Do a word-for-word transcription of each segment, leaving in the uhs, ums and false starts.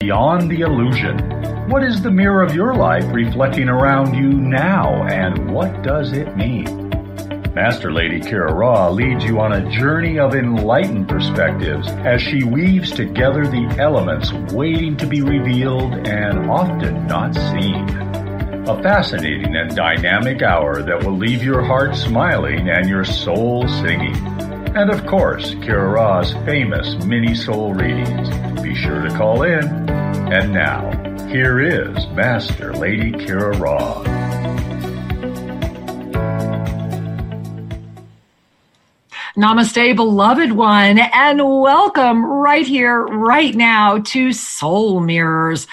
Beyond the illusion. What is the mirror of your life reflecting around you now, and what does it mean? Master Lady Kira Ra leads you on a journey of enlightened perspectives as she weaves together the elements waiting to be revealed and often not seen. A fascinating and dynamic hour that will leave your heart smiling and your soul singing. And of course, Kira Ra's famous mini soul readings. Be sure to call in. And now, here is Master Lady Kira Ra. Namaste, beloved one, and welcome right here, right now to Soul Mirrors.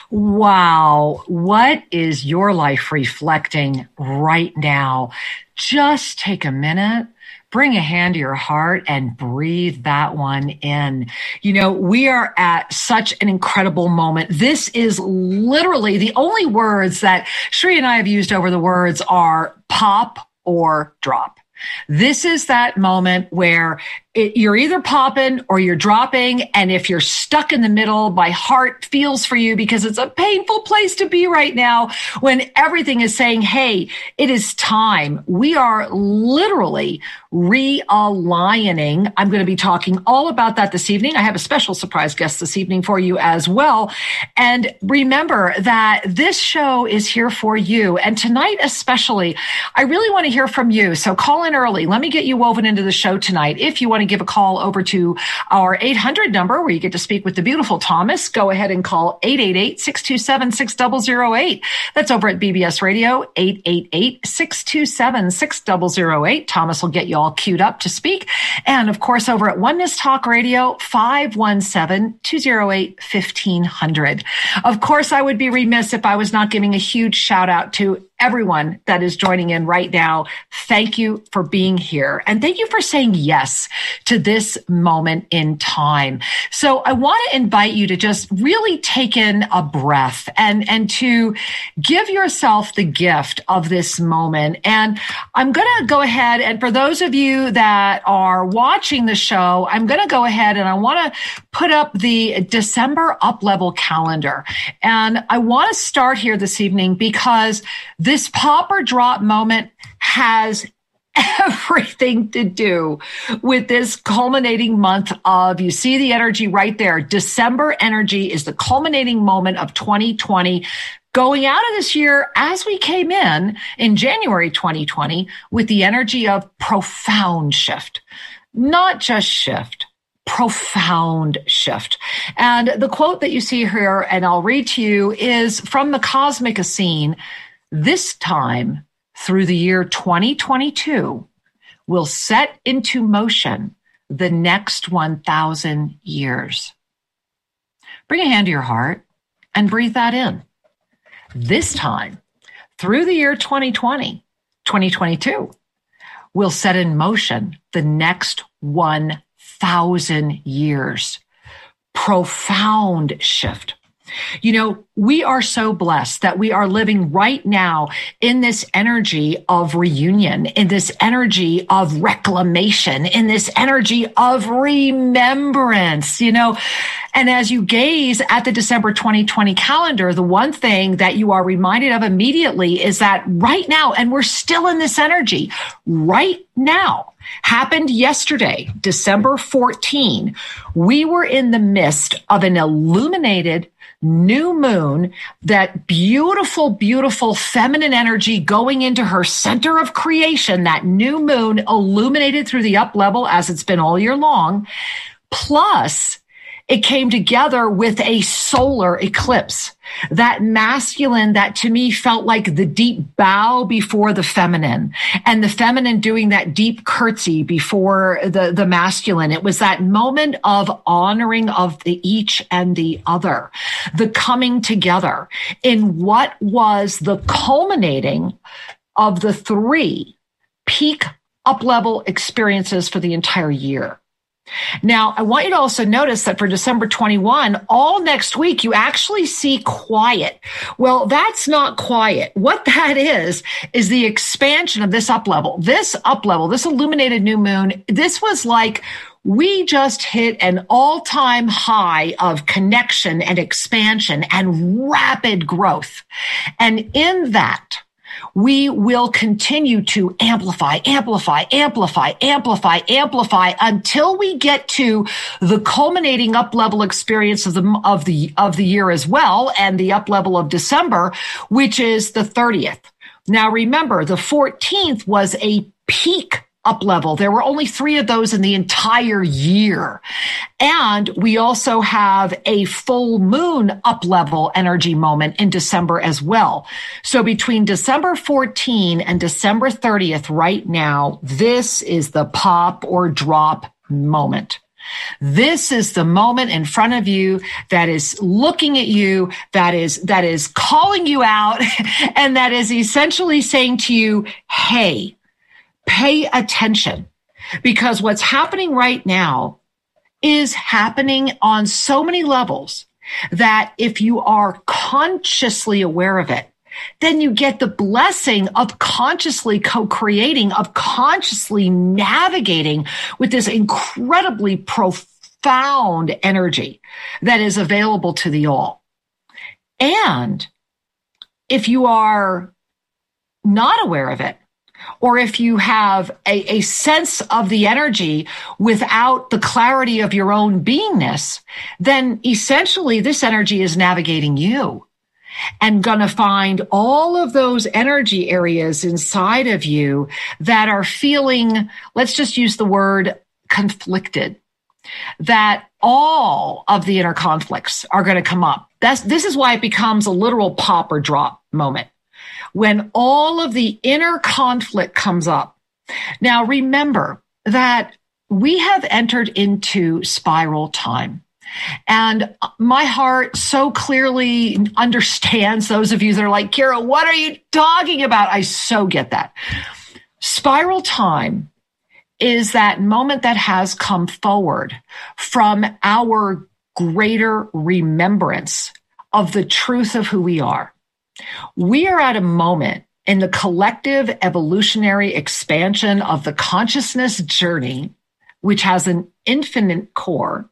Wow, what is your life reflecting right now? Just take a minute. Bring a hand to your heart and breathe that one in. You know, we are at such an incredible moment. This is literally the only words that Shri and I have used over the words are pop or drop. This is that moment where it, you're either popping or you're dropping. And if you're stuck in the middle, my heart feels for you because it's a painful place to be right now when everything is saying, hey, it is time. We are literally realigning. I'm going to be talking all about that this evening. I have a special surprise guest this evening for you as well. And remember that this show is here for you. And tonight especially, I really want to hear from you. So call in early. Let me get you woven into the show tonight. If you want to give a call over to our eight hundred number where you get to speak with the beautiful Thomas, go ahead and call eight eight eight, six two seven, six zero zero eight. That's over at B B S Radio, eight eight eight, six two seven, six zero zero eight. Thomas will get you all queued up to speak. And of course, over at Oneness Talk Radio, five one seven, two zero eight, fifteen hundred. Of course, I would be remiss if I was not giving a huge shout out to everyone that is joining in right now. Thank you for being here. And thank you for saying yes to this moment in time. So I want to invite you to just really take in a breath and, and to give yourself the gift of this moment. And I'm going to go ahead. And for those of you that are watching the show, I'm going to go ahead and I want to put up the December up level calendar. And I want to start here this evening because this pop or drop moment has everything to do with this culminating month of, you see the energy right there. December energy is the culminating moment of twenty twenty. Going out of this year as we came in in January twenty twenty with the energy of profound shift, not just shift. Profound shift. And the quote that you see here, and I'll read to you, is from the Cosmic Essene. This time through the year twenty twenty-two will set into motion the next one thousand years. Bring a hand to your heart and breathe that in. This time through the year twenty twenty, twenty twenty-two will set in motion the next one thousand years. Profound shift. You know, we are so blessed that we are living right now in this energy of reunion, in this energy of reclamation, in this energy of remembrance, you know. And as you gaze at the December twenty twenty calendar, the one thing that you are reminded of immediately is that right now, and we're still in this energy, right now, happened yesterday, December fourteenth, we were in the midst of an illuminated new moon, that beautiful, beautiful feminine energy going into her center of creation, that new moon illuminated through the up level as it's been all year long. Plus, it came together with a solar eclipse, that masculine that to me felt like the deep bow before the feminine, and the feminine doing that deep curtsy before the, the masculine. It was that moment of honoring of the each and the other, the coming together in what was the culminating of the three peak up-level experiences for the entire year. Now, I want you to also notice that for December twenty-first, all next week, you actually see quiet. Well, that's not quiet. What that is, is the expansion of this up level. This up level, this illuminated new moon, this was like we just hit an all-time high of connection and expansion and rapid growth. And in that, we will continue to amplify, amplify, amplify, amplify, amplify until we get to the culminating up level experience of the, of the, of the year as well. And the up level of December, which is the thirtieth. Now, remember, the fourteenth was a peak up level. There were only three of those in the entire year. And we also have a full moon up level energy moment in December as well. So between December fourteenth and December thirtieth right now, this is the pop or drop moment. This is the moment in front of you that is looking at you, that is, that is calling you out, and that is essentially saying to you, hey, pay attention, because what's happening right now is happening on so many levels that if you are consciously aware of it, then you get the blessing of consciously co-creating, of consciously navigating with this incredibly profound energy that is available to the all. And if you are not aware of it, or if you have a, a sense of the energy without the clarity of your own beingness, then essentially this energy is navigating you and going to find all of those energy areas inside of you that are feeling, let's just use the word conflicted, that all of the inner conflicts are going to come up. That's, this is why it becomes a literal pop or drop moment. When all of the inner conflict comes up. Now, remember that we have entered into spiral time. And my heart so clearly understands those of you that are like, Kira, what are you talking about? I so get that. Spiral time is that moment that has come forward from our greater remembrance of the truth of who we are. We are at a moment in the collective evolutionary expansion of the consciousness journey, which has an infinite core.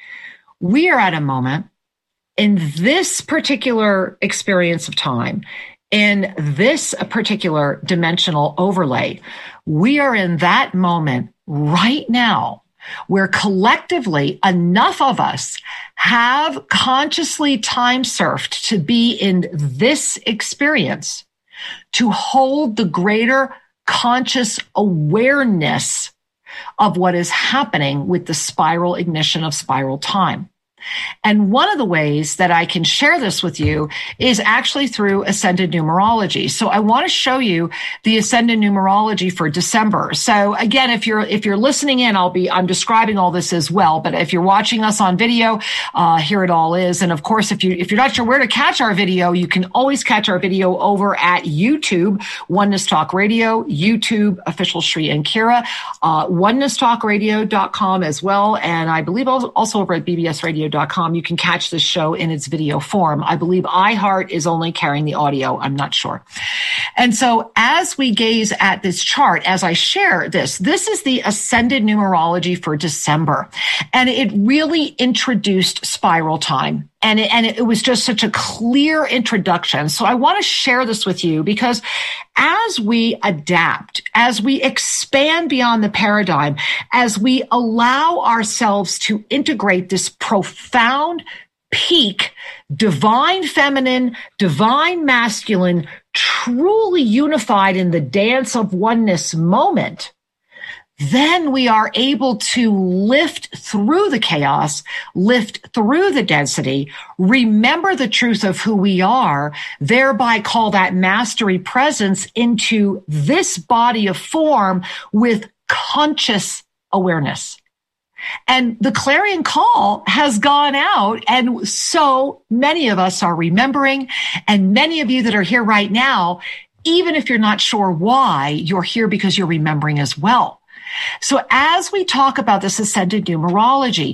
We are at a moment in this particular experience of time, in this particular dimensional overlay. We are in that moment right now where collectively enough of us have consciously time surfed to be in this experience to hold the greater conscious awareness of what is happening with the spiral ignition of spiral time. And one of the ways that I can share this with you is actually through Ascended Numerology. So I want to show you the Ascended Numerology for December. So again, if you're if you're listening in, I'll be I'm describing all this as well. But if you're watching us on video, uh, here it all is. And of course, if you if you're not sure where to catch our video, you can always catch our video over at YouTube, Oneness Talk Radio, YouTube official Sri and Kira, uh, oneness talk radio dot com as well, and I believe also over at b b s radio dot com. You can catch this show in its video form. I believe iHeart is only carrying the audio. I'm not sure. And so as we gaze at this chart, as I share this, this is the Ascended Numerology for December. And it really introduced spiral time. And it, and it was just such a clear introduction. So I want to share this with you because as we adapt, as we expand beyond the paradigm, as we allow ourselves to integrate this profound peak, divine feminine, divine masculine, truly unified in the dance of oneness moment, then we are able to lift through the chaos, lift through the density, remember the truth of who we are, thereby call that mastery presence into this body of form with conscious awareness. And the clarion call has gone out, and so many of us are remembering, and many of you that are here right now, even if you're not sure why, you're here because you're remembering as well. So as we talk about this Ascended Numerology,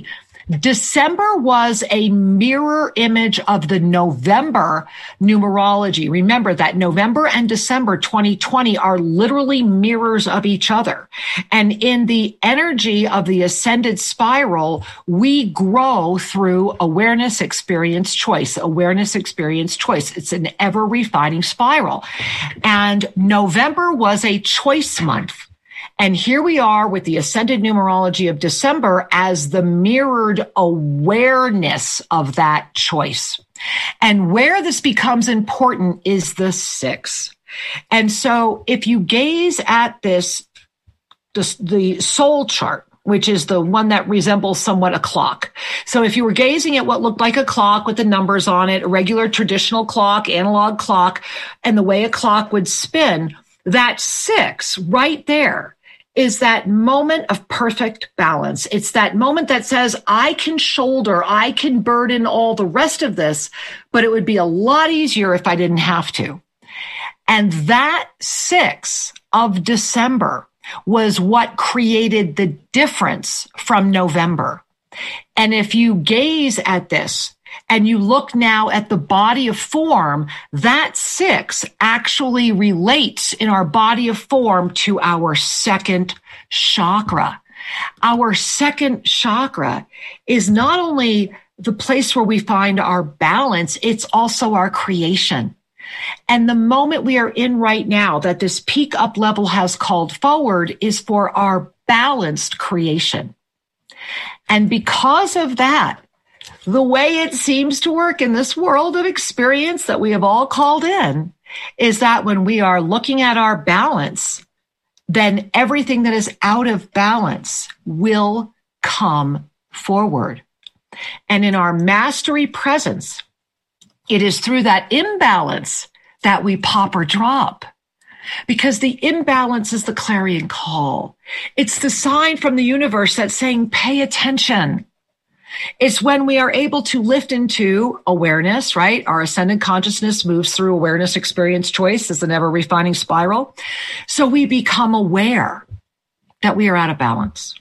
December was a mirror image of the November numerology. Remember that November and December twenty twenty are literally mirrors of each other. And in the energy of the ascended spiral, we grow through awareness, experience, choice, awareness, experience, choice. It's an ever refining spiral. And November was a choice month. And here we are with the ascended numerology of December as the mirrored awareness of that choice. And where this becomes important is the six. And so if you gaze at this, this the soul chart, which is the one that resembles somewhat a clock. So if you were gazing at what looked like a clock with the numbers on it, a regular traditional clock, analog clock, and the way a clock would spin, that six right there is that moment of perfect balance. It's that moment that says, I can shoulder, I can burden all the rest of this, but it would be a lot easier if I didn't have to. And that six of December was what created the difference from November. And if you gaze at this, and you look now at the body of form, that six actually relates in our body of form to our second chakra. Our second chakra is not only the place where we find our balance, it's also our creation. And the moment we are in right now that this peak up level has called forward is for our balanced creation. And because of that, the way it seems to work in this world of experience that we have all called in is that when we are looking at our balance, then everything that is out of balance will come forward. And in our mastery presence, it is through that imbalance that we pop or drop. Because the imbalance is the clarion call. It's the sign from the universe that's saying, pay attention. It's when we are able to lift into awareness, right? Our ascendant consciousness moves through awareness, experience, choice as an ever refining spiral. So we become aware that we are out of balance.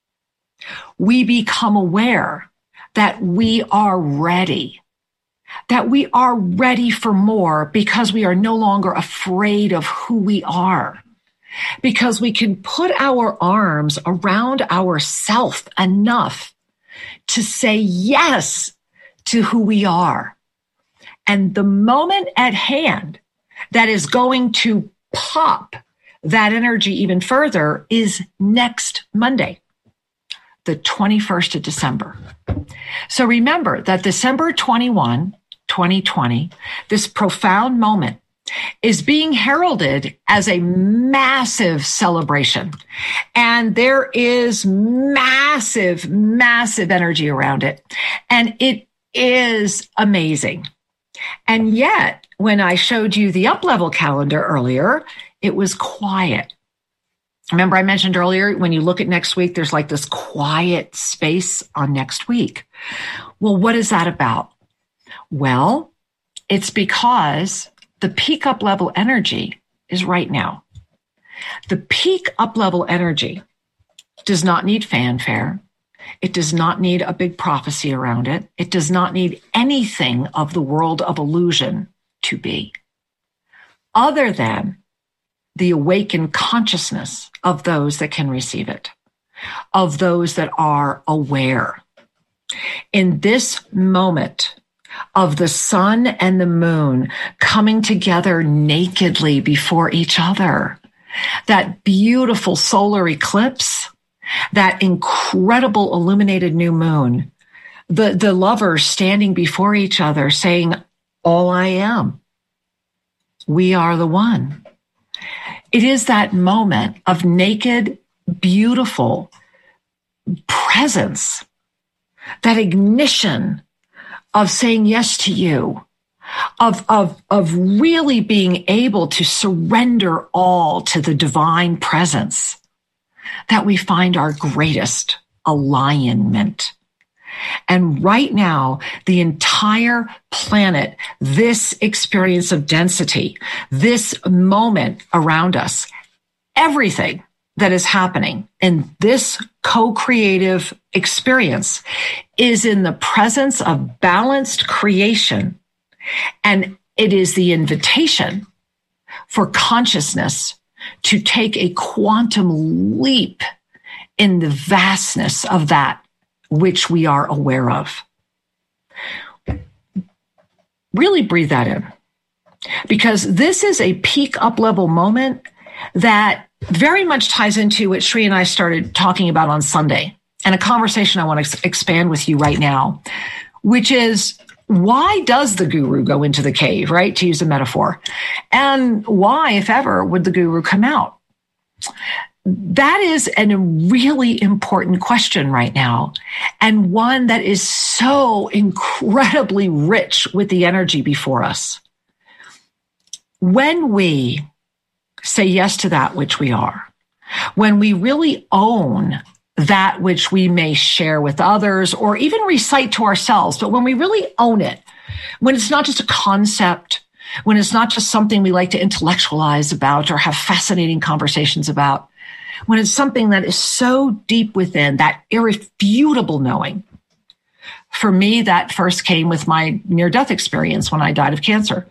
We become aware that we are ready, that we are ready for more because we are no longer afraid of who we are, because we can put our arms around ourself enough to say yes to who we are. And the moment at hand that is going to pop that energy even further is next Monday, the twenty-first of December. So remember that December twenty-first, twenty twenty, this profound moment is being heralded as a massive celebration. And there is massive, massive energy around it. And it is amazing. And yet, when I showed you the up-level calendar earlier, it was quiet. Remember I mentioned earlier, when you look at next week, there's like this quiet space on next week. Well, what is that about? Well, it's because the peak up level energy is right now. The peak up level energy does not need fanfare. It does not need a big prophecy around it. It does not need anything of the world of illusion to be, other than the awakened consciousness of those that can receive it, of those that are aware. In this moment of the sun and the moon coming together nakedly before each other, that beautiful solar eclipse, that incredible illuminated new moon, the, the lovers standing before each other saying, all I am, we are the one. It is that moment of naked, beautiful presence, that ignition of saying yes to you, of, of, of really being able to surrender all to the divine presence, that we find our greatest alignment. And right now, the entire planet, this experience of density, this moment around us, everything that is happening in this co-creative experience is in the presence of balanced creation, and it is the invitation for consciousness to take a quantum leap in the vastness of that which we are aware of. Really breathe that in, because this is a peak up-level moment that very much ties into what Sri and I started talking about on Sunday, and a conversation I want to ex- expand with you right now, which is, why does the guru go into the cave, right? To use a metaphor. And why, if ever, would the guru come out? That is a really important question right now, and one that is so incredibly rich with the energy before us. When we say yes to that which we are, when we really own that which we may share with others or even recite to ourselves, but when we really own it, when it's not just a concept, when it's not just something we like to intellectualize about or have fascinating conversations about, when it's something that is so deep within, that irrefutable knowing. For me, that first came with my near-death experience when I died of cancer.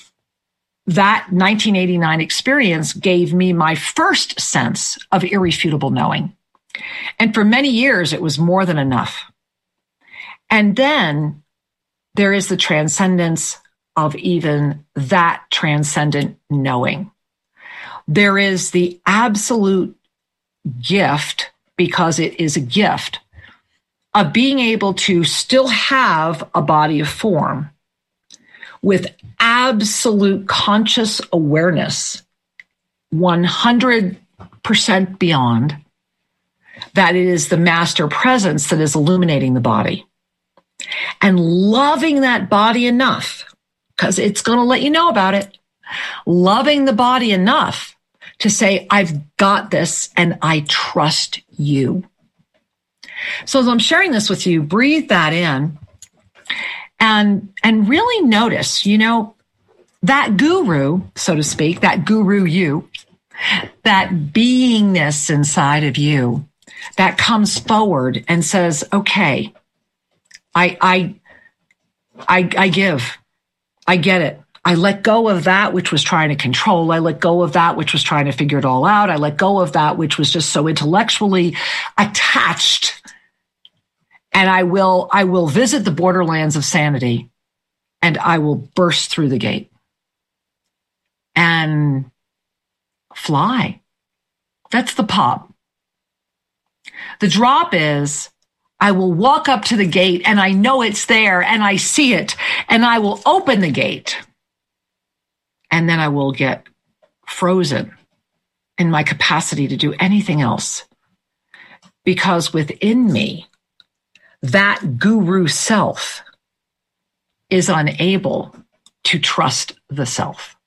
That nineteen eighty-nine experience gave me my first sense of irrefutable knowing. And for many years, it was more than enough. And then there is the transcendence of even that transcendent knowing. There is the absolute gift, because it is a gift, of being able to still have a body of form with absolute conscious awareness, one hundred percent beyond, that it is the master presence that is illuminating the body. And loving that body enough, because it's going to let you know about it, loving the body enough to say, I've got this and I trust you. So as I'm sharing this with you, breathe that in and, and really notice, you know, that guru, so to speak, that guru you, that beingness inside of you that comes forward and says, okay, I, I, I, I give, I get it. I let go of that which was trying to control. I let go of that which was trying to figure it all out. I let go of that which was just so intellectually attached. And I will, I will visit the borderlands of sanity, and I will burst through the gate and fly. That's the pop. The drop is, I will walk up to the gate and I know it's there and I see it, and I will open the gate. And then I will get frozen in my capacity to do anything else, because within me, that guru self is unable to trust the self.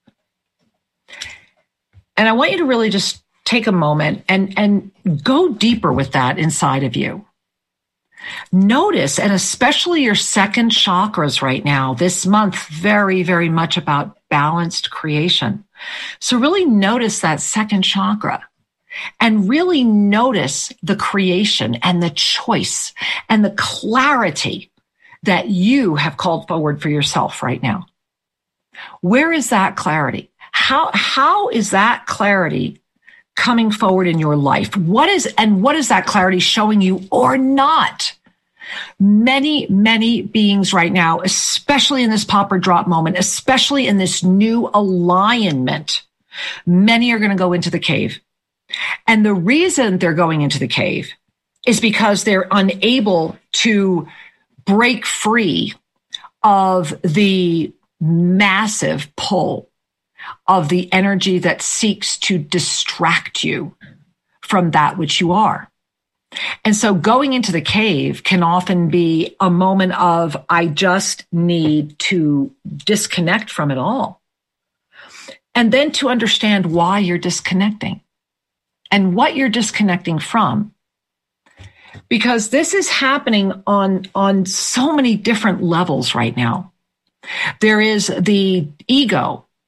And I want you to really just take a moment and, and go deeper with that inside of you. Notice, and especially your second chakras right now, this month, very, very much about balanced creation. So really notice that second chakra and really notice the creation and the choice and the clarity that you have called forward for yourself right now. Where is that clarity? How, how is that clarity coming forward in your life? What is, and what is that clarity showing you or not? Many, many beings right now, especially in this pop or drop moment, especially in this new alignment, many are going to go into the cave. And the reason they're going into the cave is because they're unable to break free of the massive pull of the energy that seeks to distract you from that which you are. And so going into the cave can often be a moment of, I just need to disconnect from it all. And then to understand why you're disconnecting and what you're disconnecting from. Because this is happening on, on so many different levels right now. There is the ego,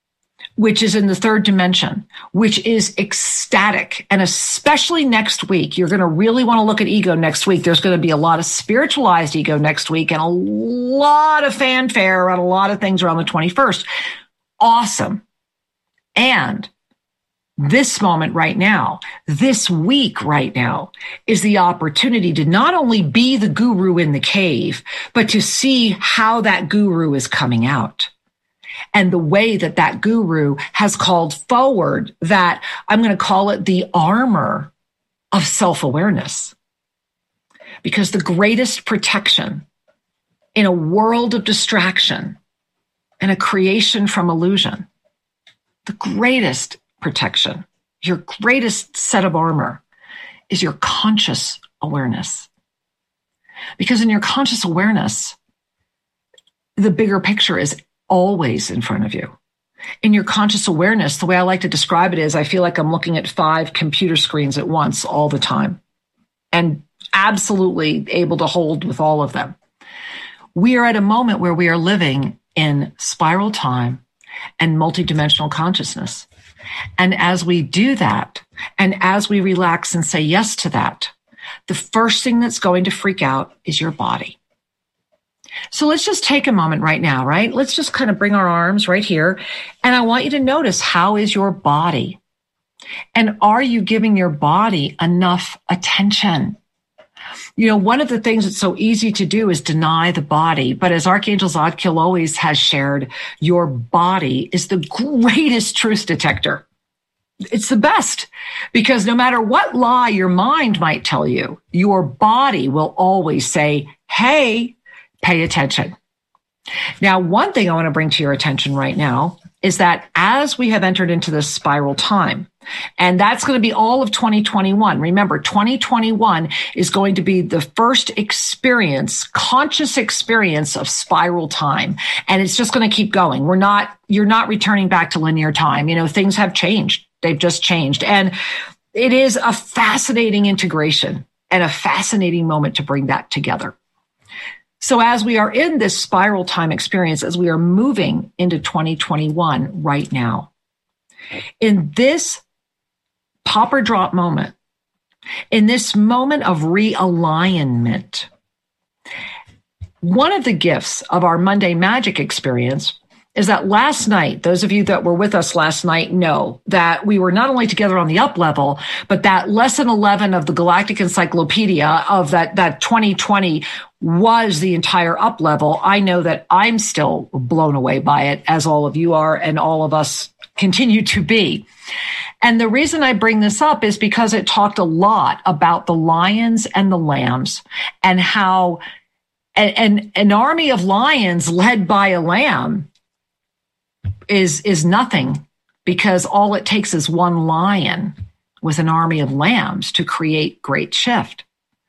which is in the third dimension, which is ecstatic. And especially next week, you're going to really want to look at ego next week. There's going to be a lot of spiritualized ego next week and a lot of fanfare around a lot of things around the twenty-first. Awesome. And this moment right now, this week right now, is the opportunity to not only be the guru in the cave, but to see how that guru is coming out. And the way that that guru has called forward that, I'm going to call it the armor of self-awareness. Because the greatest protection in a world of distraction and a creation from illusion, the greatest protection, your greatest set of armor, is your conscious awareness. Because in your conscious awareness, the bigger picture is always in front of you. In your conscious awareness, the way I like to describe it is I feel like I'm looking at five computer screens at once all the time and absolutely able to hold with all of them. We are at a moment where we are living in spiral time and multidimensional consciousness. And as we do that, and as we relax and say yes to that, the first thing that's going to freak out is your body. So let's just take a moment right now, right? Let's just kind of bring our arms right here. And I want you to notice, how is your body? And are you giving your body enough attention? You know, one of the things that's so easy to do is deny the body. But as Archangel Zadkiel always has shared, your body is the greatest truth detector. It's the best, because no matter what lie your mind might tell you, your body will always say, hey, pay attention. Now, one thing I want to bring to your attention right now is that as we have entered into this spiral time, and that's going to be all of twenty twenty-one. Remember, twenty twenty-one is going to be the first experience, conscious experience of spiral time. And it's just going to keep going. We're not, you're not returning back to linear time. You know, things have changed. They've just changed. And it is a fascinating integration and a fascinating moment to bring that together. So as we are in this spiral time experience, as we are moving into twenty twenty-one right now, in this pop or drop moment, in this moment of realignment, one of the gifts of our Monday Magic experience is that last night, those of you that were with us last night know that we were not only together on the up level, but that lesson eleven of the Galactic Encyclopedia of that, that twenty twenty was the entire up level. I know that I'm still blown away by it, as all of you are, and all of us continue to be. And the reason I bring this up is because it talked a lot about the lions and the lambs, and how an, an, an army of lions led by a lamb is, is nothing, because all it takes is one lion with an army of lambs to create great shift.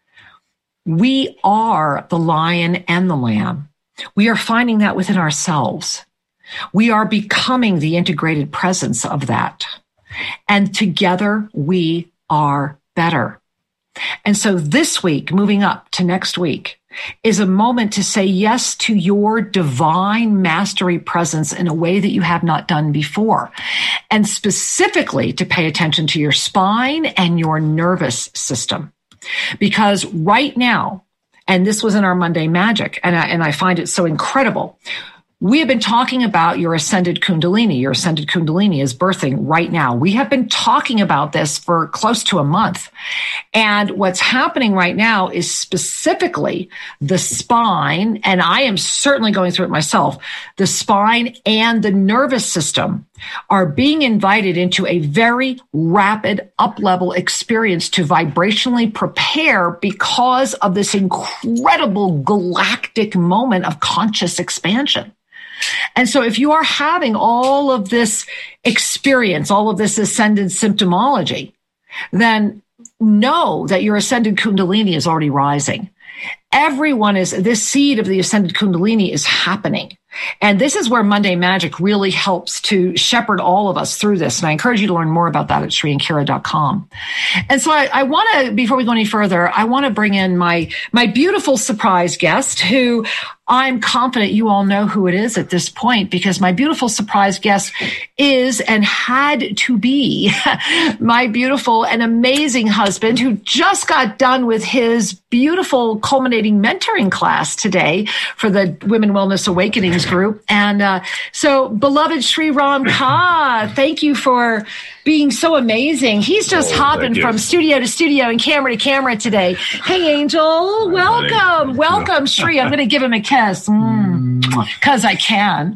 We are the lion and the lamb. We are finding that within ourselves. We are becoming the integrated presence of that. And together we are better. And so this week, moving up to next week, is a moment to say yes to your divine mastery presence in a way that you have not done before. And specifically to pay attention to your spine and your nervous system. Because right now, and this was in our Monday Magic, and I, and I find it so incredible, we have been talking about your ascended Kundalini. Your ascended Kundalini is birthing right now. We have been talking about this for close to a month. And what's happening right now is specifically the spine, and I am certainly going through it myself, the spine and the nervous system are being invited into a very rapid up-level experience to vibrationally prepare because of this incredible galactic moment of conscious expansion. And so if you are having all of this experience, all of this ascended symptomology, then know that your ascended Kundalini is already rising. Everyone is, this seed of the ascended Kundalini is happening. And this is where Monday Magic really helps to shepherd all of us through this. And I encourage you to learn more about that at Sri and Kira dot com. And so I, I want to, before we go any further, I want to bring in my, my beautiful surprise guest who I'm confident you all know who it is at this point, because my beautiful surprise guest is and had to be my beautiful and amazing husband, who just got done with his beautiful culminating mentoring class today for the Women Wellness Awakenings group. And uh, so, beloved Sri Ram Ka, thank you for being so amazing. He's just oh, hopping from studio to studio and camera to camera today. Hey, Angel, welcome. Welcome, Sri. I'm going to give him a kiss because mm, I can.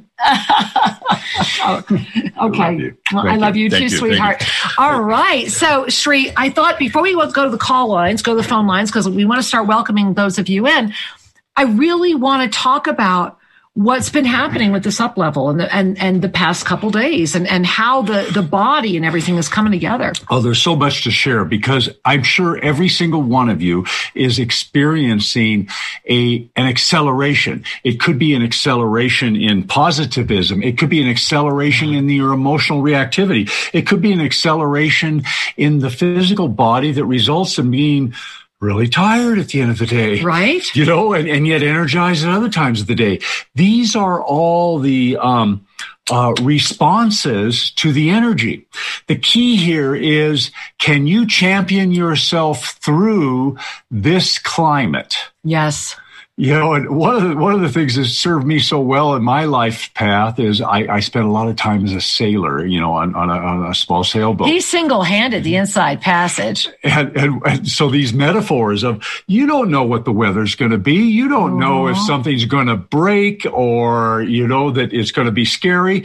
oh, okay. Well, I love you, too, sweetheart. All right. So, Sri, I thought before we go to the call lines, go to the phone lines, because we want to start welcoming those of you in, I really want to talk about what's been happening with this up level and the, and, and the past couple days, and, and how the, the body and everything is coming together. Oh, there's so much to share, because I'm sure every single one of you is experiencing a, an acceleration. It could be an acceleration in positivism. It could be an acceleration in your emotional reactivity. It could be an acceleration in the physical body that results in being really tired at the end of the day. Right. You know, and, and yet energized at other times of the day. These are all the um, uh, responses to the energy. The key here is, can you champion yourself through this climate? Yes. You know, and one of the, one of the things that served me so well in my life path is I, I spent a lot of time as a sailor, you know, on, on, a, on a small sailboat. He single-handed the inside passage. And, and, and so these metaphors of, you don't know what the weather's going to be. You don't Aww. know if something's going to break, or, you know, that it's going to be scary.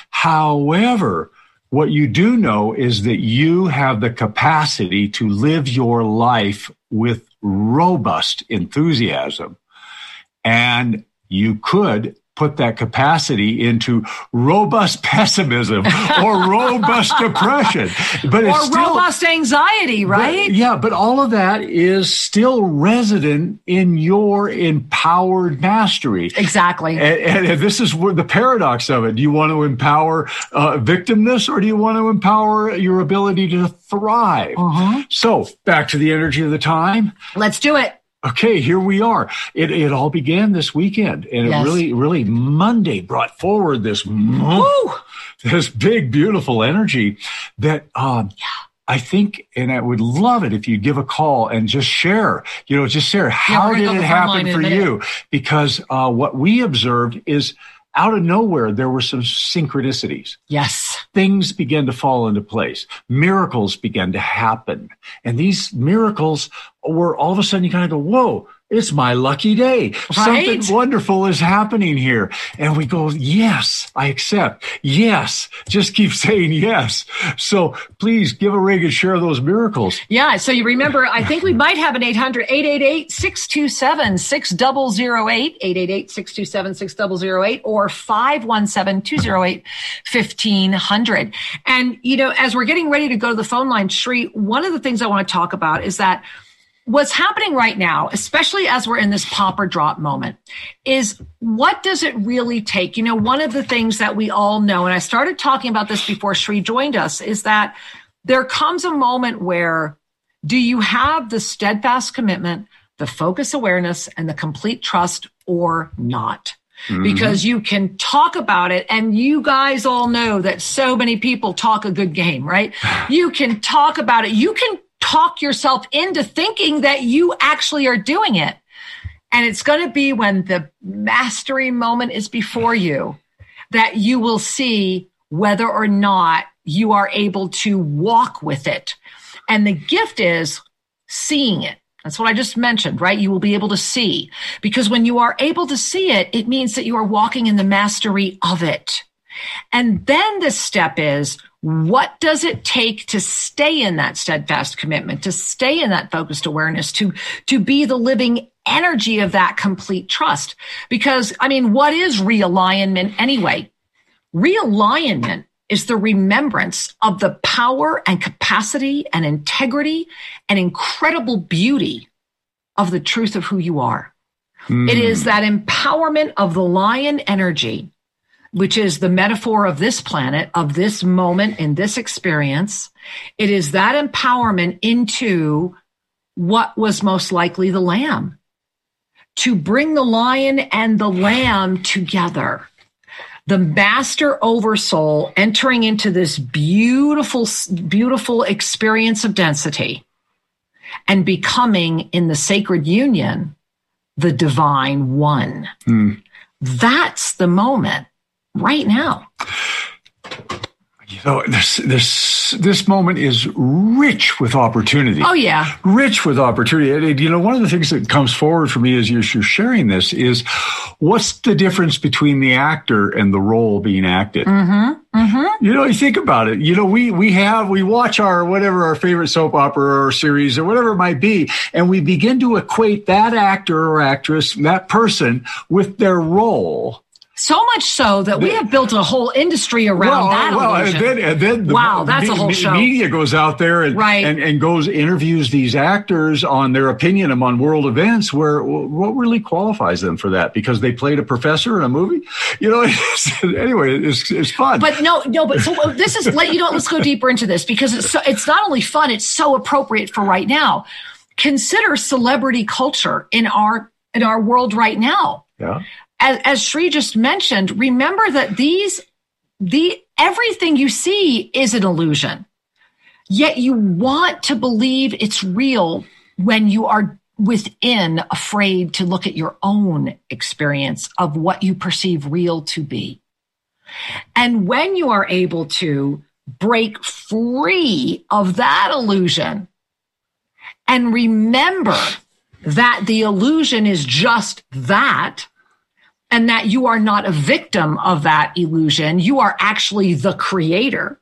However, what you do know is that you have the capacity to live your life with robust enthusiasm. And you could put that capacity into robust pessimism or robust depression. But or it's still, robust anxiety, right? But, yeah, but all of that is still resident in your empowered mastery. Exactly. And, and, and this is where the paradox of it. Do you want to empower uh, victimness, or do you want to empower your ability to thrive? Uh-huh. So back to the energy of the time. Let's do it. Okay, here we are. It it all began this weekend, and yes. it really, really Monday brought forward this, Woo! this big, beautiful energy that um, yeah. I think, and I would love it if you'd give a call and just share, you know, just share how yeah, did it happen for you? Because uh, what we observed is, out of nowhere, there were some synchronicities. Yes. Things began to fall into place. Miracles began to happen. And these miracles were all of a sudden you kind of go, whoa, it's my lucky day. Right? Something wonderful is happening here. And we go, yes, I accept. Yes. Just keep saying yes. So please give a ring and share those miracles. Yeah. So you remember, I think we might have an eight hundred, eight eight eight, six two seven, six zero zero eight, eight eight eight, six two seven, six zero zero eight, or five one seven, two zero eight, fifteen hundred. And, you know, as we're getting ready to go to the phone line, Sri, one of the things I want to talk about is that what's happening right now, especially as we're in this pop or drop moment, is what does it really take? You know, one of the things that we all know, and I started talking about this before Sri joined us, is that there comes a moment where, do you have the steadfast commitment, the focus awareness, and the complete trust, or not? Mm-hmm. Because you can talk about it, and you guys all know that so many people talk a good game, right? You can talk about it. You can talk yourself into thinking that you actually are doing it. And it's going to be when the mastery moment is before you that you will see whether or not you are able to walk with it. And the gift is seeing it. That's what I just mentioned, right? You will be able to see, because when you are able to see it, it means that you are walking in the mastery of it. And then the step is, what does it take to stay in that steadfast commitment, to stay in that focused awareness, to, to be the living energy of that complete trust? Because, I mean, what is realignment anyway? Realignment is the remembrance of the power and capacity and integrity and incredible beauty of the truth of who you are. Mm. It is that empowerment of the lion energy, which is the metaphor of this planet, of this moment in this experience. It is that empowerment into what was most likely the lamb. to bring the lion and the lamb together. The master oversoul entering into this beautiful, beautiful experience of density and becoming in the sacred union, the divine one. Mm. That's the moment right now. You know, this this this moment is rich with opportunity. Oh, yeah. Rich with opportunity. And, you know, one of the things that comes forward for me as you're, you're sharing this is what's the difference between the actor and the role being acted? Mm-hmm. Mm-hmm. You know, you think about it. You know, we we have, we watch our, whatever our favorite soap opera or series or whatever it might be, and we begin to equate that actor or actress, that person, with their role. So much so that we have built a whole industry around well, that well, illusion. And then, and then the wow, that's me- a whole show. Media goes out there and, right. and, and goes interviews these actors on their opinion on world events. Where what really qualifies them for that? Because they played a professor in a movie. You know. Anyway, it's it's fun. But no, no. But so this is let you know. Let's go deeper into this because it's so, it's not only fun. It's so appropriate for right now. Consider celebrity culture in our in our world right now. Yeah. As, as Sri just mentioned, remember that these, the everything you see is an illusion. Yet you want to believe it's real when you are within afraid to look at your own experience of what you perceive real to be. And when you are able to break free of that illusion and remember that the illusion is just that, and that you are not a victim of that illusion. You are actually the creator.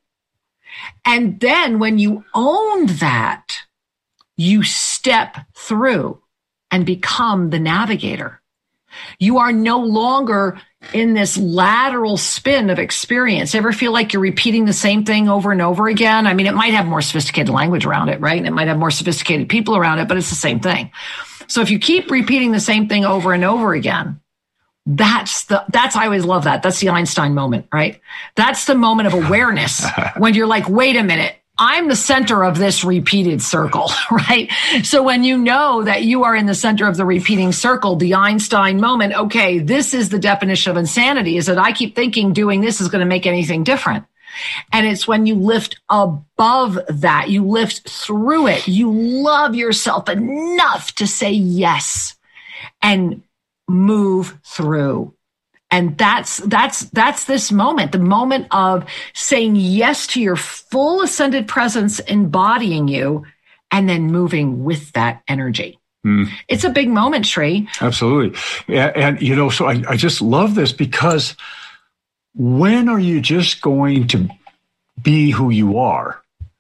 And then when you own that, you step through and become the navigator. You are no longer in this lateral spin of experience. Ever feel like you're repeating the same thing over and over again? I mean, it might have more sophisticated language around it, right? And it might have more sophisticated people around it, but it's the same thing. So if you keep repeating the same thing over and over again, That's the, that's, I always love that. That's the Einstein moment, right? That's the moment of awareness when you're like, wait a minute, I'm the center of this repeated circle, right? So when you know that you are in the center of the repeating circle, the Einstein moment, okay, this is the definition of insanity, is that I keep thinking doing this is going to make anything different. And it's when you lift above that, you lift through it, you love yourself enough to say yes and move through. And that's, that's, that's this moment, the moment of saying yes to your full ascended presence embodying you and then moving with that energy. Mm. It's a big moment, Sri. Absolutely. And, and you know, so I, I just love this because when are you just going to be who you are?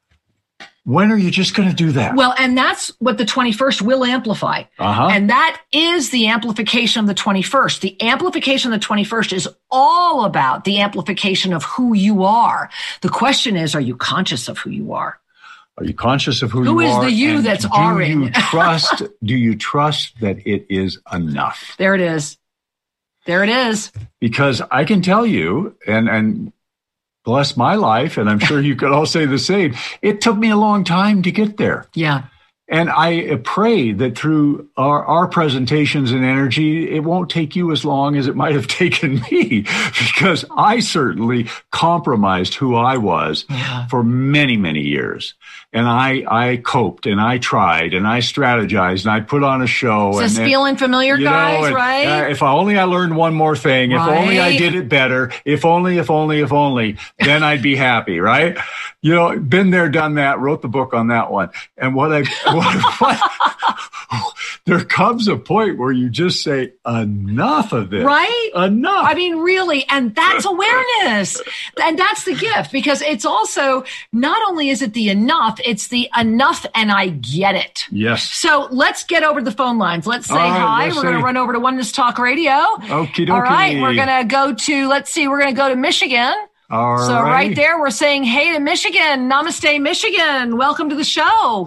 When are you just going to do that? Well, and that's what the twenty-first will amplify. Uh-huh. And that is the amplification of the twenty-first. The amplification of the twenty-first is all about the amplification of who you are. The question is, are you conscious of who you are? Are you conscious of who, who you are? Who is the you and that's do R-ing? You trust, do you trust that it is enough? There it is. There it is. Because I can tell you, and, and bless my life, and I'm sure you could all say the same, it took me a long time to get there. Yeah. And I pray that through our, our presentations and energy, it won't take you as long as it might have taken me, because I certainly compromised who I was yeah. for many, many years. And I, I coped and I tried and I strategized and I put on a show. Is and this feeling familiar, you know, guys, and, right? Uh, if only I learned one more thing, if right. only I did it better, if only, if only, if only, then I'd be happy, right? You know, been there, done that, wrote the book on that one. And what I, what, what, there comes a point where you just say, enough of this. Right? Enough. I mean, really. And that's awareness. And that's the gift, because it's also, not only is it the enough, it's the enough and I get it. Yes. So let's get over to the phone lines. Let's say right, hi. let's We're say... going to run over to Oneness Talk Radio. Okie dokie. All right. We're going to go to, let's see, we're going to go to Michigan. All so right. right there, we're saying, hey to Michigan. Namaste, Michigan. Welcome to the show.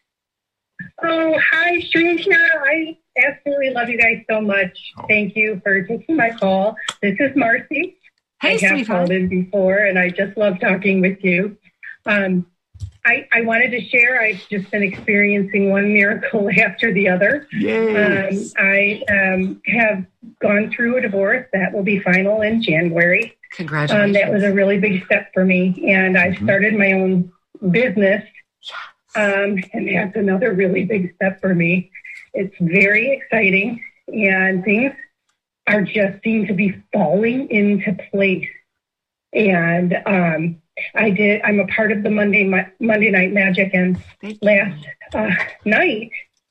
Oh, hi, Sri. I absolutely love you guys so much. Oh. Thank you for taking my call. This is Marcy. Hey, I have sweetheart. called in before, and I just love talking with you. Um, I, I wanted to share. I've just been experiencing one miracle after the other. Yes. Um, I um, have gone through a divorce that will be final in January. Congratulations. Um, that was a really big step for me. And I've mm-hmm. started my own business. Um, and that's another really big step for me. It's very exciting. And things are just seem to be falling into place. And um, I did, I'm a part of the Monday Monday Night Magic, and last uh, night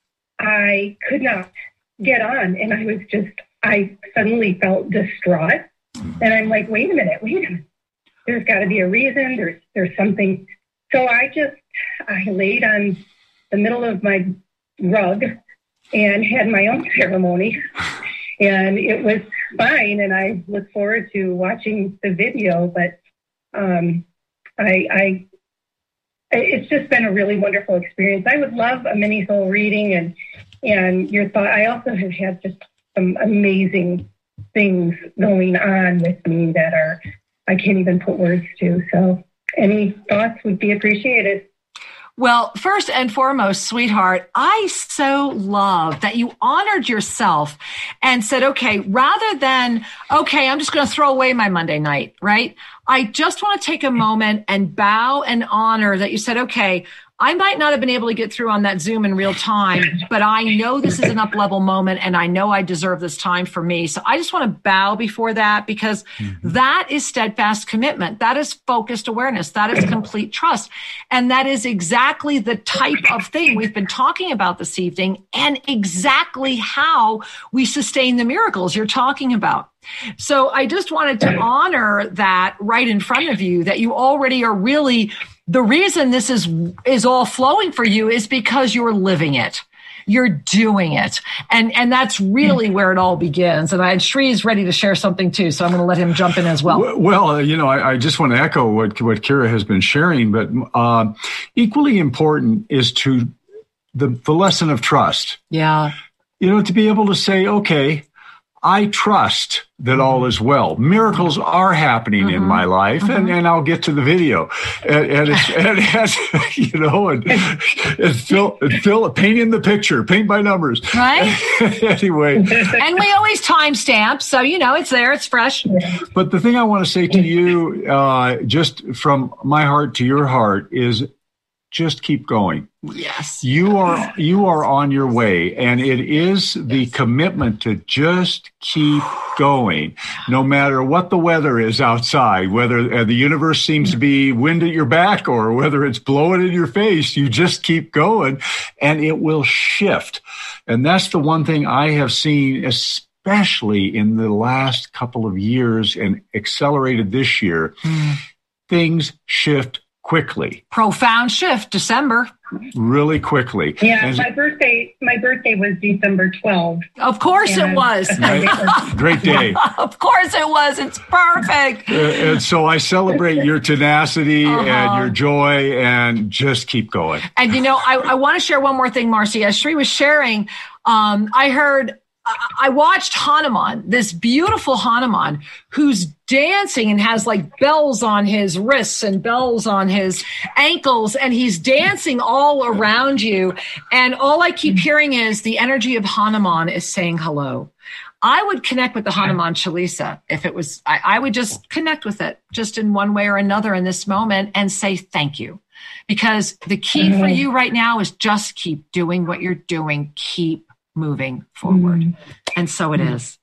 I could not get on, and I was just, I suddenly felt distraught, and I'm like, wait a minute, wait a minute, there's got to be a reason, there's there's something. So I just, I laid on the middle of my rug and had my own ceremony, and it was fine, and I look forward to watching the video, but um, I, I, it's just been a really wonderful experience. I would love a mini soul reading, and and your thought. I also have had just some amazing things going on with me that are I can't even put words to. So any thoughts would be appreciated. Well, first and foremost, sweetheart, I so love that you honored yourself and said, okay, rather than, okay, I'm just going to throw away my Monday night, right? I just want to take a moment and bow and honor that you said, okay, I might not have been able to get through on that Zoom in real time, but I know this is an up-level moment, and I know I deserve this time for me. So I just want to bow before that, because mm-hmm. that is steadfast commitment. That is focused awareness. That is complete trust. And that is exactly the type of thing we've been talking about this evening, and exactly how we sustain the miracles you're talking about. So I just wanted to honor that right in front of you, that you already are really, the reason this is is all flowing for you is because you're living it. You're doing it. And and that's really where it all begins. And I, Shree's ready to share something too, so I'm going to let him jump in as well. Well, you know, I, I just want to echo what, what Kira has been sharing, but uh, equally important is to the, the lesson of trust. Yeah. You know, to be able to say, okay, I trust that all is well. Miracles are happening mm-hmm. in my life, mm-hmm. and, and I'll get to the video. And, and, it's, and it has, you know, and, and fill, and fill, painting the picture, paint by numbers. Right? Anyway. And we always timestamp, so, you know, it's there, it's fresh. But the thing I want to say to you, uh, just from my heart to your heart, is just keep going. Yes. You are you are on your way, and it is the yes. commitment to just keep going, no matter what the weather is outside, whether uh, the universe seems to be wind at your back or whether it's blowing in your face. You just keep going, and it will shift. And that's the one thing I have seen, especially in the last couple of years and accelerated this year. Mm. Things shift quickly. Profound shift, December. Really quickly. Yeah, and my birthday my birthday was December twelfth. Of course it was. Great day. Of course it was. It's perfect. Uh, and so I celebrate your tenacity uh-huh. and your joy, and just keep going. And, you know, I, I want to share one more thing, Marcy. As Shree was sharing, um, I heard I watched Hanuman, this beautiful Hanuman, who's dancing and has like bells on his wrists and bells on his ankles, and he's dancing all around you. And all I keep hearing is the energy of Hanuman is saying hello. I would connect with the Hanuman Chalisa if it was, I, I would just connect with it just in one way or another in this moment and say thank you. Because the key mm-hmm. for you right now is just keep doing what you're doing. Keep moving forward. Mm. And so it is.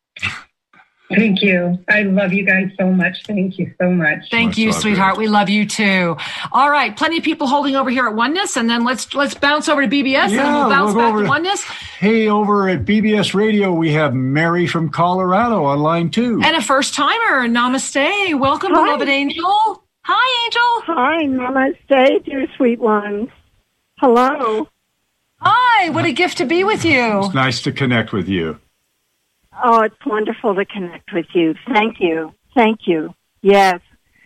Thank you. I love you guys so much. Thank you so much. Thank Much you, love, sweetheart. guys. We love you too. All right. Plenty of people holding over here at Oneness, and then let's let's bounce over to B B S yeah, and then we'll bounce we'll back over to to, Oneness. Hey, over at B B S Radio, we have Mary from Colorado on line two. And a first timer. Namaste. Welcome, Hi. beloved angel. Hi, Angel. Hi, namaste, dear sweet ones. Hello. Hi. What a gift to be with you. It's nice to connect with you. Oh, it's wonderful to connect with you. Thank you. Thank you. Yes.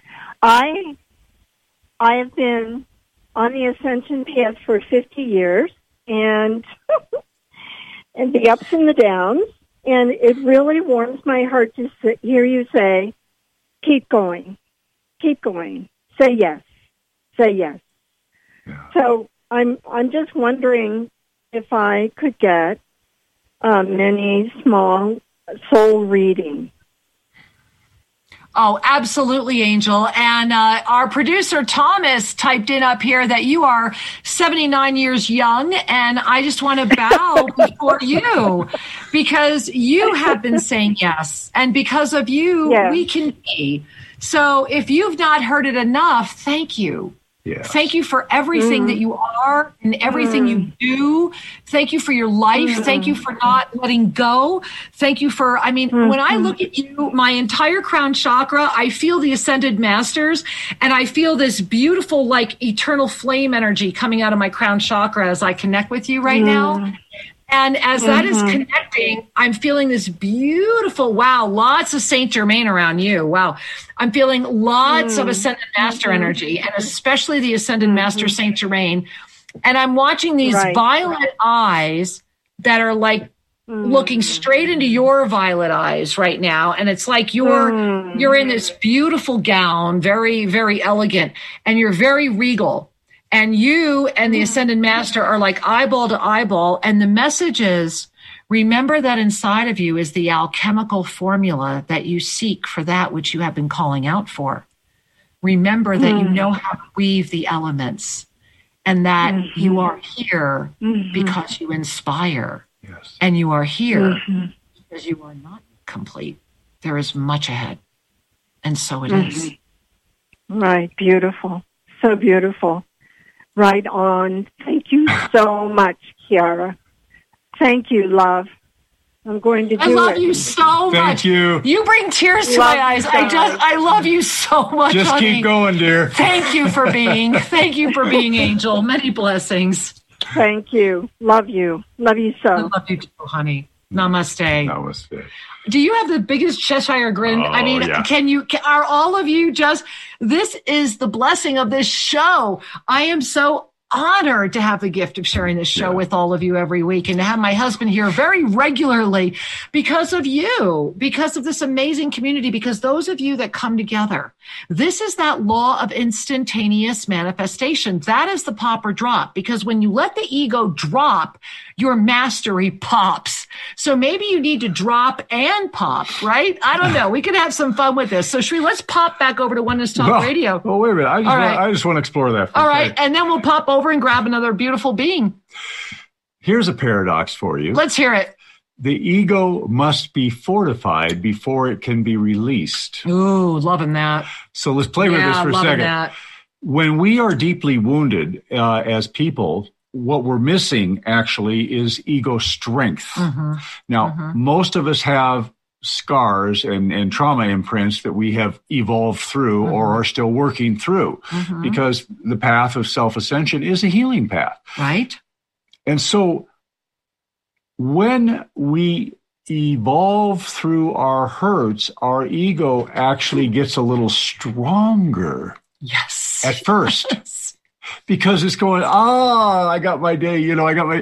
I I have been on the ascension path for fifty years, and and the ups and the downs, and it really warms my heart to hear you say, keep going. Keep going. Say yes. Say yes. Yeah. So I'm I'm just wondering if I could get a mini small soul reading. Oh, absolutely, Angel. And uh, our producer, Thomas, typed in up here that you are seventy-nine years young. And I just want to bow before you because you have been saying yes. And because of you, yes. we can be. So if you've not heard it enough, thank you. Yes. Thank you for everything Mm. that you are and everything Mm. you do. Thank you for your life. Mm. Thank you for not letting go. Thank you for, I mean, Mm. when I look at you, my entire crown chakra, I feel the ascended masters and I feel this beautiful, like eternal flame energy coming out of my crown chakra as I connect with you right Mm. now. And as that is Mhm. connecting, I'm feeling this beautiful, wow, lots of Saint Germain around you. Wow. I'm feeling lots Mm. of Ascended Master Mhm. energy, and especially the Ascended Mhm. Master Saint Germain. And I'm watching these Right. violet eyes that are like Mm. looking straight into your violet eyes right now. And it's like you're, Mm. you're in this beautiful gown, very, very elegant, and you're very regal. And you and the Ascended Master are like eyeball to eyeball. And the message is, remember that inside of you is the alchemical formula that you seek for that which you have been calling out for. Remember that Mm. you know how to weave the elements and that Mhm. you are here Mhm. because you inspire. Yes. And you are here Mhm. because you are not complete. There is much ahead. And so it Mhm. is. Right. Beautiful. So beautiful. Right on. Thank you so much, Kiara. Thank you, love. I'm going to do I love it. you so Thank much. you. You bring tears to Love my eyes. you I guys. just, I love you so much. Just honey. keep going, dear. Thank you for being. Thank you for being, Angel. Many blessings. Thank you. Love you. Love you I so. love you too, honey. Namaste. Namaste. Do you have the biggest Cheshire grin? I Oh, mean, yeah. can you, can, are all of you just, this is the blessing of this show. I am so honored to have the gift of sharing this show Yeah. with all of you every week and to have my husband here very regularly because of you, because of this amazing community, because those of you that come together, this is that law of instantaneous manifestation. That is the pop or drop, because when you let the ego drop, your mastery pops. So maybe you need to drop and pop, right? I don't know. We could have some fun with this. So Sri, let's pop back over to Oneness Talk Well, Radio. Well, wait a minute. I just, All want, right. I just want to explore that. For All a right. second. And then we'll pop over and grab another beautiful being. Here's a paradox for you. Let's hear it. The ego must be fortified before it can be released. Ooh, loving that. So let's play with yeah, this for a loving second. that. When we are deeply wounded uh, as people, what we're missing actually is ego strength. Mm-hmm. Now, Mhm. most of us have scars and, and trauma imprints that we have evolved through Mhm. or are still working through, Mhm. because the path of self-ascension is a healing path. Right? And so when we evolve through our hurts, our ego actually gets a little stronger Yes. at first. Yes. Because it's going, ah, I got my day, you know, I got my,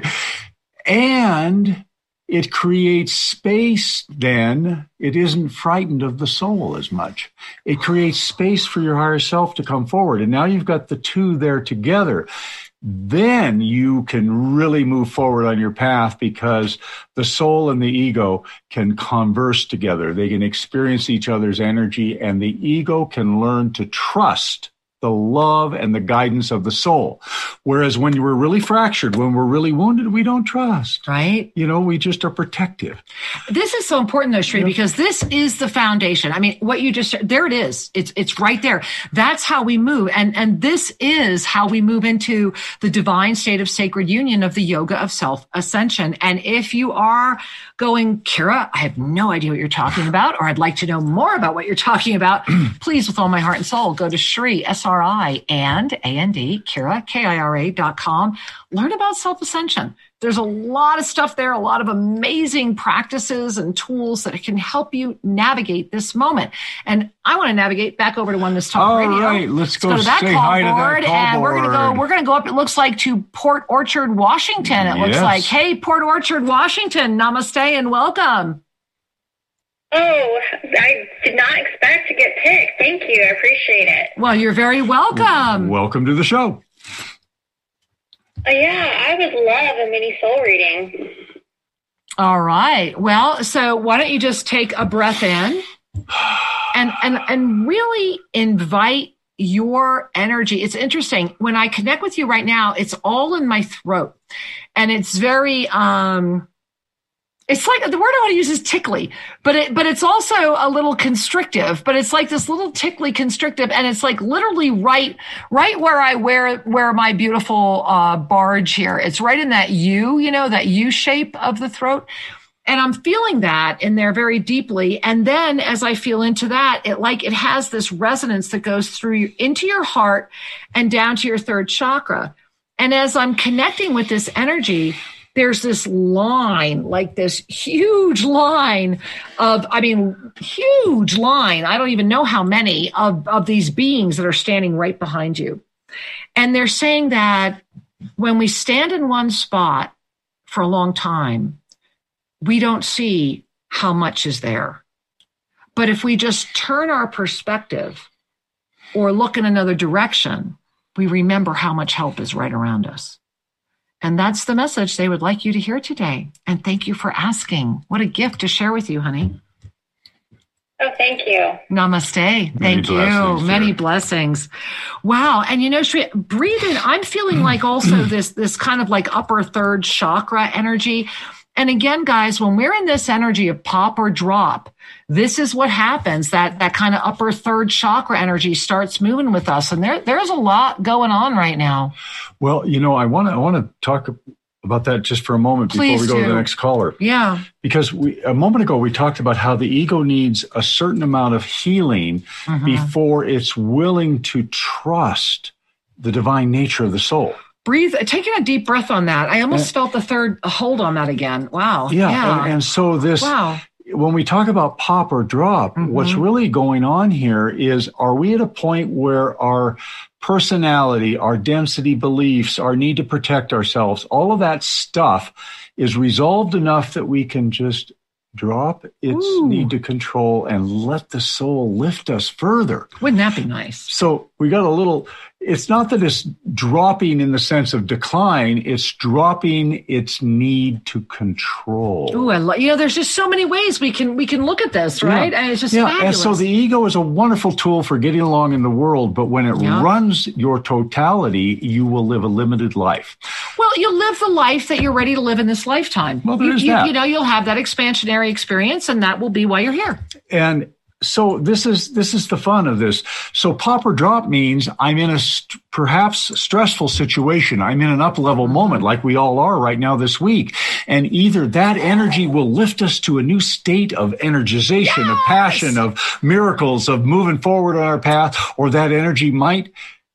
and it creates space then. It isn't frightened of the soul as much. It creates space for your higher self to come forward. And now you've got the two there together. Then you can really move forward on your path, because the soul and the ego can converse together. They can experience each other's energy, and the ego can learn to trust the love and the guidance of the soul. Whereas when we're really fractured, when we're really wounded, we don't trust. Right? You know, we just are protective. This is so important though, Sri, because this is the foundation. I mean, what you just, there it is. It's, it's right there. That's how we move. And, and this is how we move into the divine state of sacred union of the yoga of self-ascension. And if you are going, Kira, I have no idea what you're talking about, or I'd like to know more about what you're talking about, please, with all my heart and soul, go to Sri, S R I and A N D, Kira, K I R A dot com. Learn about self-ascension. There's a lot of stuff there, a lot of amazing practices and tools that can help you navigate this moment. And I want to navigate back over to Oneness Talk All Radio. right, let's go to that say call hi to that board, call and we're gonna go. board. We're gonna go up. It looks like to Port Orchard, Washington. It looks Yes. like. Hey, Port Orchard, Washington. Namaste and welcome. Oh, I did not expect to get picked. Thank you. I appreciate it. Well, you're very welcome. Welcome to the show. Uh, yeah, I would love a mini soul reading. All right. Well, so why don't you just take a breath in and and and really invite your energy. It's interesting. When I connect with you right now, it's all in my throat. And it's very um it's like the word I want to use is tickly, but it, but it's also a little constrictive, but it's like this little tickly constrictive. And it's like literally right, right where I wear, wear my beautiful, uh, barge here. It's right in that U, you know, that U shape of the throat. And I'm feeling that in there very deeply. And then as I feel into that, it like, it has this resonance that goes through you into your heart and down to your third chakra. And as I'm connecting with this energy, there's this line, like this huge line of, I mean, huge line. I don't even know how many of, of these beings that are standing right behind you. And they're saying that when we stand in one spot for a long time, we don't see how much is there. But if we just turn our perspective or look in another direction, we remember how much help is right around us. And that's the message they would like you to hear today. And thank you for asking. What a gift to share with you, honey. Oh, thank you. Namaste. Thank you. Many blessings. Wow. And you know, Shri, breathe in. I'm feeling like also this, this kind of like upper third chakra energy. And again, guys, when we're in this energy of pop or drop, this is what happens. That that kind of upper third chakra energy starts moving with us. And there there's a lot going on right now. Well, you know, I want to I want to talk about that just for a moment Please before we go do. to the next caller. Yeah. Because we a moment ago we talked about how the ego needs a certain amount of healing Mm-hmm. before it's willing to trust the divine nature of the soul. Breathe, taking a deep breath on that. I almost felt the third hold on that again. Wow. Yeah. Yeah. And, and so this, wow. when we talk about pop or drop, Mm-hmm. what's really going on here is, are we at a point where our personality, our density beliefs, our need to protect ourselves, all of that stuff is resolved enough that we can just drop its Ooh. need to control and let the soul lift us further? Wouldn't that be nice? So we got a little, it's not that it's dropping in the sense of decline, it's dropping its need to control. Ooh, I lo- you know, there's just so many ways we can we can look at this, right? Yeah. And it's just yeah. fabulous. And so the ego is a wonderful tool for getting along in the world, but when it Yeah. runs your totality, you will live a limited life. Well, you'll live the life that you're ready to live in this lifetime. Well, there you, is you, that. you know, you'll have that expansionary experience, and that will be why you're here. And so this is this is the fun of this. So pop or drop means I'm in a st- perhaps stressful situation. I'm in an up-level moment like we all are right now this week. And either that energy will lift us to a new state of energization, Yes! of passion, of miracles, of moving forward on our path, or that energy might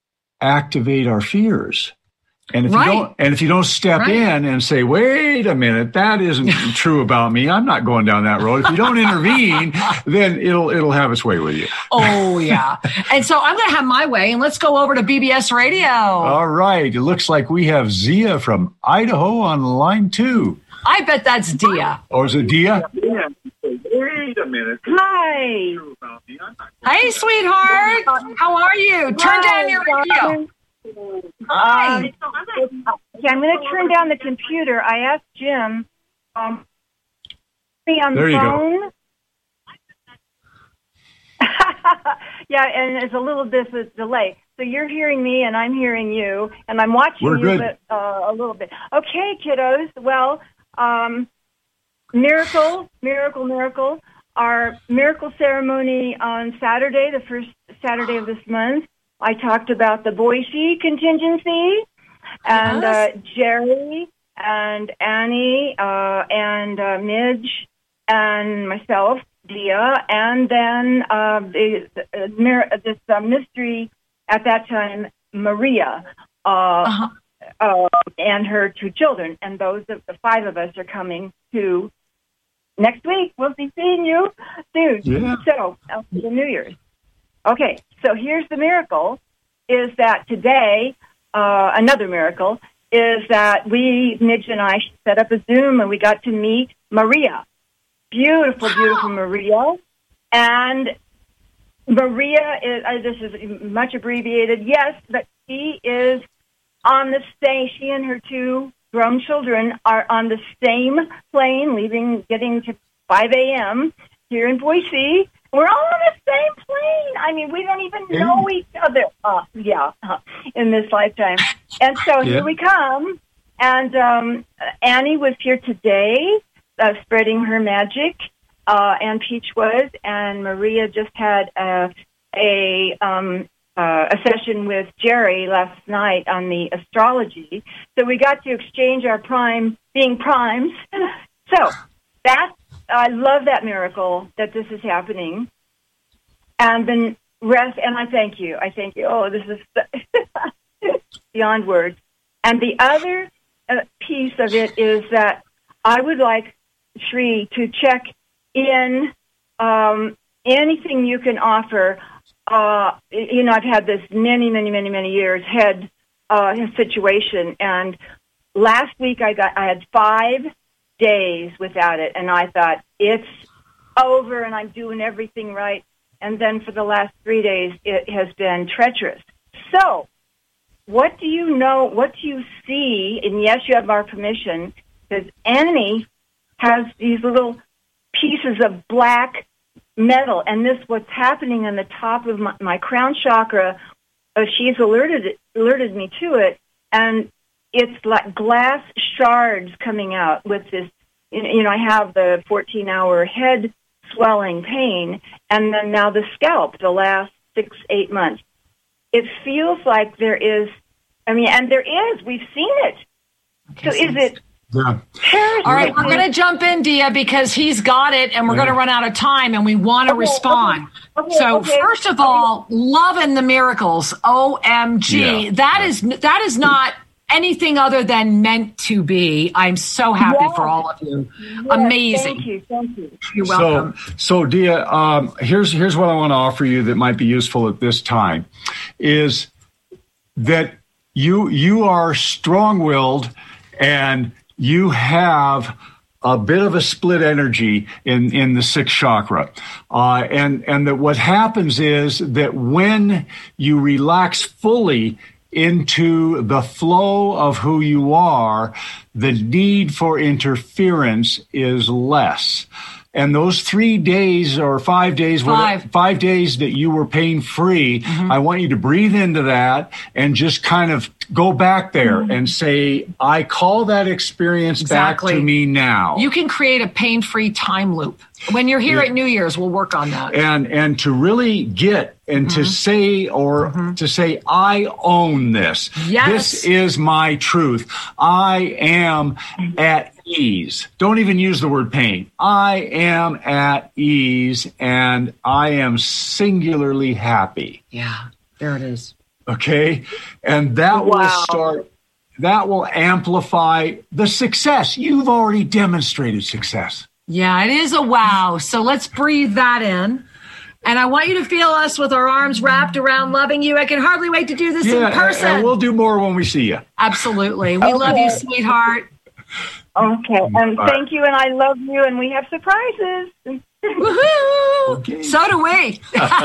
activate our fears. And if Right. you don't, and if you don't step Right. in and say, wait a minute, that isn't true about me, I'm not going down that road. If you don't intervene, then it'll, it'll have its way with you. Oh, yeah. And so I'm going to have my way, and let's go over to B B S Radio. All right. It looks like we have Zia from Idaho on line two. I bet that's Dia. Or is it Dia? Wait a minute. Hi. Hey, sweetheart. How are you? Turn down your radio. Hi. Um, okay, I'm going to turn down the computer. I asked Jim. Um, be on There the you go. phone. Yeah, and there's a little bit of delay. So you're hearing me, and I'm hearing you, and I'm watching We're you, good. but uh, a little bit. Okay, kiddos. Well, um, miracle, miracle, miracle. Our miracle ceremony on Saturday, the first Saturday of this month. I talked about the Boise contingency, and Yes. uh, Jerry and Annie uh, and uh, Midge and myself, Dia, and then uh, the, uh, mir- this uh, mystery at that time, Maria, uh, Uh-huh. uh, and her two children. And those of the five of us are coming to next week. We'll be seeing you soon. Yeah. So, uh, the New Year's. Okay, so here's the miracle, is that today, uh, another miracle, is that we, Midge and I, set up a Zoom and we got to meet Maria. Beautiful, beautiful Maria. And Maria is, uh, this is much abbreviated, yes, but she is on the same, she and her two grown children are on the same plane, leaving, getting to five a.m. here in Boise. We're all on the same plane. I mean, we don't even know each other. Uh, yeah, uh, in this lifetime. And so yeah. here we come. And um, Annie was here today, uh, spreading her magic, uh, and Peach was, and Maria just had a, a, um, uh, a session with Jerry last night on the astrology. So we got to exchange our prime, being primes. So that's, I love that miracle that this is happening. And then rest, and I thank you. I thank you. Oh, this is beyond words. And the other uh, piece of it is that I would like Sri to check in um, anything you can offer. Uh, you know, I've had this many, many, many, many years head uh, situation, and last week I got I had five days without it, and I thought it's over, and I'm doing everything right. And then for the last three days, it has been treacherous. So, what do you know? What do you see? And yes, you have our permission, because Annie has these little pieces of black metal, and this what's happening on the top of my, my crown chakra. Uh, she's alerted alerted me to it, and it's like glass shards coming out with this. You know, I have the fourteen-hour head swelling pain, and then now the scalp the last six, eight months. It feels like there is, I mean, and there is, we've seen it. Okay, so is it? Yeah. All right, we're going to jump in, Dia, because he's got it, and we're yeah. going to run out of time, and we want to okay, respond. Okay, okay, so okay. first of all, loving the miracles, O M G. Yeah. That is that is not anything other than meant to be. I'm so happy yes. for all of you. Yes, Amazing. Thank you. Thank you. You're welcome. So, so Dia, um, here's here's what I want to offer you that might be useful at this time, is that you you are strong-willed and you have a bit of a split energy in, in the sixth chakra. Uh, and, and that what happens is that when you relax fully into the flow of who you are, the need for interference is less. And those three days or five days, five, whatever, five days that you were pain-free, mm-hmm. I want you to breathe into that and just kind of go back there mm-hmm. and say, I call that experience exactly. back to me now. You can create a pain-free time loop. When you're here yeah. at New Year's, we'll work on that. And and to really get and mm-hmm. to say or mm-hmm. to say, I own this. Yes. This is my truth. I am at ease. Don't even use the word pain. I am at ease and I am singularly happy. Yeah, there it is. Okay. And that wow. will start, that will amplify the success. You've already demonstrated success. Yeah, it is a wow. So let's breathe that in. And I want you to feel us with our arms wrapped around loving you. I can hardly wait to do this yeah, in person. And we'll do more when we see you. Absolutely. We okay. love you, sweetheart. Okay. And thank you, and I love you, and we have surprises. Woohoo! Okay. So do we.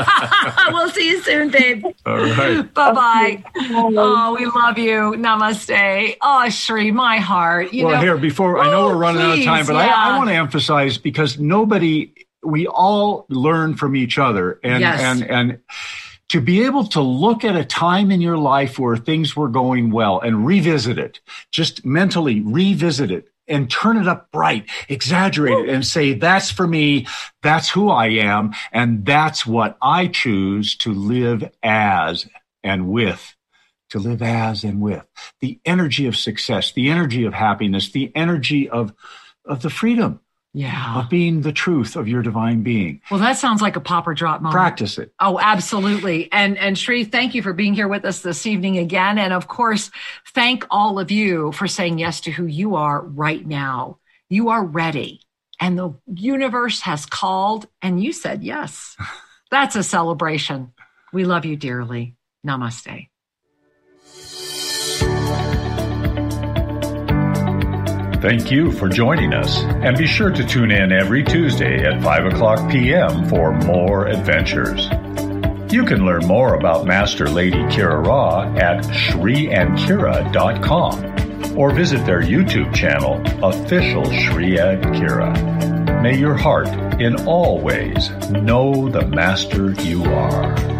We'll see you soon, babe. All right. Bye-bye. Okay. Oh, we love you. Namaste. Oh, Sri, my heart. You well, know, here, before, oh, I know we're running please, out of time, but yeah. I, I want to emphasize, because nobody, we all learn from each other. And, yes. and, and to be able to look at a time in your life where things were going well and revisit it, just mentally revisit it, and turn it up bright, exaggerate it, and say, that's for me, that's who I am, and that's what I choose to live as and with, to live as and with. The energy of success, the energy of happiness, the energy of, of the freedom yeah. of being the truth of your divine being. Well, that sounds like a pop or drop moment. Practice it. Oh, absolutely. And, and Sri, thank you for being here with us this evening again. And of course, thank all of you for saying yes to who you are right now. You are ready. And the universe has called and you said yes. That's a celebration. We love you dearly. Namaste. Thank you for joining us, and be sure to tune in every Tuesday at five o'clock p.m. for more adventures. You can learn more about Master Lady Kira Ra at shri and kira dot com or visit their YouTube channel, Official Shri and Kira. May your heart in all ways know the Master you are.